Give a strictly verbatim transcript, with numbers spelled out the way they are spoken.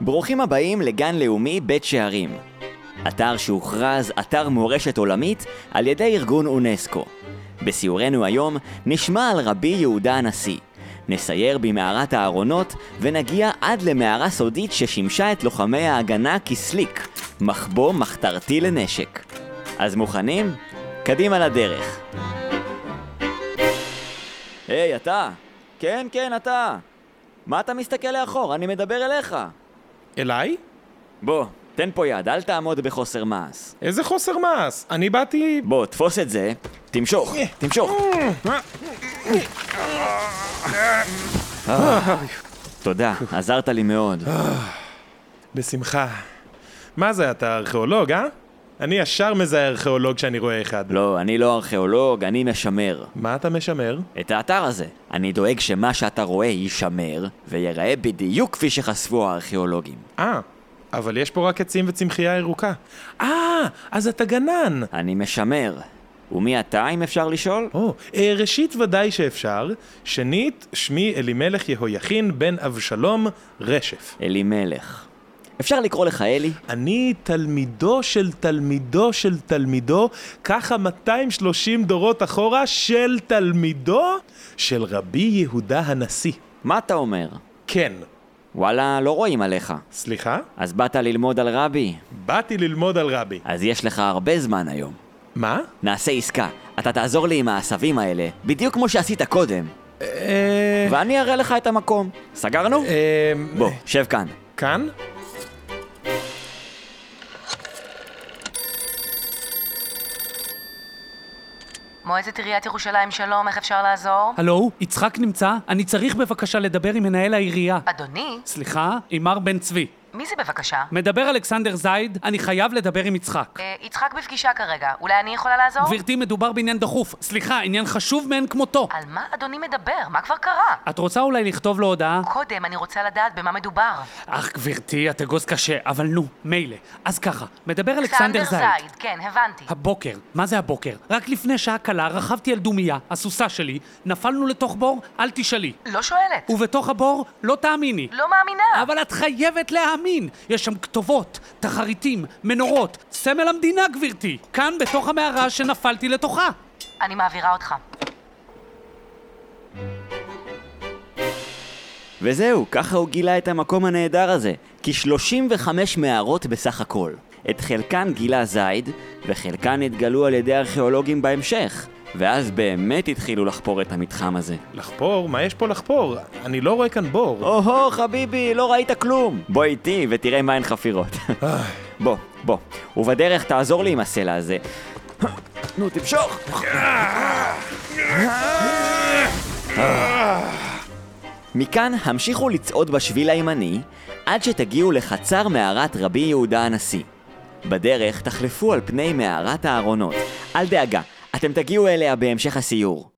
ברוכים הבאים לגן לאומי בית שערים. אתר שהוכרז אתר מורשת עולמית על ידי ארגון אונסקו. בסיורנו היום נשמע על רבי יהודה הנשיא. נסייר במערת הארונות ונגיע עד למערה סודית ששימשה את לוחמי ההגנה כסליק, מחבוא מחתרתי לנשק. אז מוכנים? קדימה לדרך. היי, אתה? כן, כן, אתה. מה אתה מסתכל לאחור? אני מדבר אליך. אליי? בוא, תן פה יד, אל תעמוד בחוסר מעש. איזה חוסר מעש? אני באתי... בוא, תפוס את זה, תמשוך, תמשוך. תודה, עזרת לי מאוד. בשמחה. מה זה, אתה ארכיאולוג, אה? אני ישר מזהה ארכיאולוג שאני רואה אחד. לא, אני לא ארכיאולוג, אני משמר. מה אתה משמר? את האתר הזה. אני דואג שמה שאתה רואה יישמר, ויראה בדיוק כפי שחשפו הארכיאולוגים. אה, אבל יש פה רק עצים וצמחייה ירוקה. אה, אז אתה גנן. אני משמר. ומי אתה, אם אפשר לשאול? או, אה, ראשית ודאי שאפשר. שנית, שמי אלימלך יהויכין בן אבשלום רשף. אלימלך. אפשר לקרוא לך אלי? אני תלמידו של תלמידו של תלמידו, ככה מאתיים ושלושים דורות אחורה של תלמידו של רבי יהודה הנשיא. מה אתה אומר? כן. וואלה, לא רואים עליך. סליחה? אז באת ללמוד על רבי? באתי ללמוד על רבי. אז יש לך הרבה זמן היום. מה? נעשה עסקה. אתה תעזור לי עם העשבים האלה, בדיוק כמו שעשית קודם. אה... ואני אראה לך את המקום. סגרנו? אה... בוא, שב כאן. כאן? מועצת עיריית ירושלים, שלום, איך אפשר לעזור? הלו, יצחק נמצא? אני צריך בבקשה לדבר עם מנהל העירייה. אדוני? סליחה, עם מר בן צבי. מי זה בבקשה? מדבר אלכסנדר זייד, אני חייב לדבר עם יצחק. אה, יצחק בפגישה כרגע, אולי אני יכולה לעזור? גברתי, מדובר בעניין דחוף. סליחה, עניין חשוב מאין כמותו. על מה אדוני מדבר? מה כבר קרה? את רוצה אולי לכתוב לו הודעה? קודם אני רוצה לדעת במה מדובר. אך גברתי, את אגוז קשה, אבל נו, מילא. אז ככה, מדבר אלכסנדר זייד. זייד, כן, הבנתי. הבוקר, מה זה הבוקר? רק לפני שעה קלה רכבתי על דומיה, הסוסה שלי, נפלנו לתוך בור, אל תשאלי. לא שואלת. ובתוך הבור, לא תאמיני. לא מאמינה. אבל את חייבת להאמין. יש שם כתובות, תחריטים, מנורות, סמל המדינה, גברתי. כאן בתוך המערה שנפלתי לתוכה. אני מעבירה אותך. וזהו, ככה הוא גילה את המקום הנהדר הזה. כ-שלושים וחמש מערות בסך הכל. את חלקן גילה זייד, וחלקן התגלו על ידי ארכיאולוגים בהמשך. ואז באמת התחילו לחפור את המתחם הזה. לחפור? מה יש פה לחפור? אני לא רואה כאן בור. או-הו, חביבי, לא ראית כלום. בוא איתי ותראה מה הן חפירות. בוא, בוא. ובדרך תעזור לי עם הסלע הזה. נו, תמשוך. מכאן המשיכו לצעוד בשביל הימני עד שתגיעו לחצר מערת רבי יהודה הנשיא. בדרך תחלפו על פני מערת הארונות. אל דאגה, אתם תגיעו אליה בהמשך הסיור.